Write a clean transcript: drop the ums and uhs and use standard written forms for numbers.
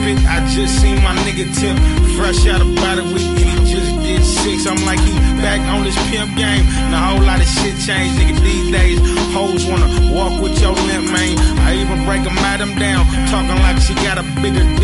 it. I just seen my nigga Tip fresh out about a week and he just did 6. I'm like, he back on this pimp game. And a whole lot of shit changed, nigga, these days. Hoes wanna walk with your limp, man. I even break a madam down, talking like she got a bigger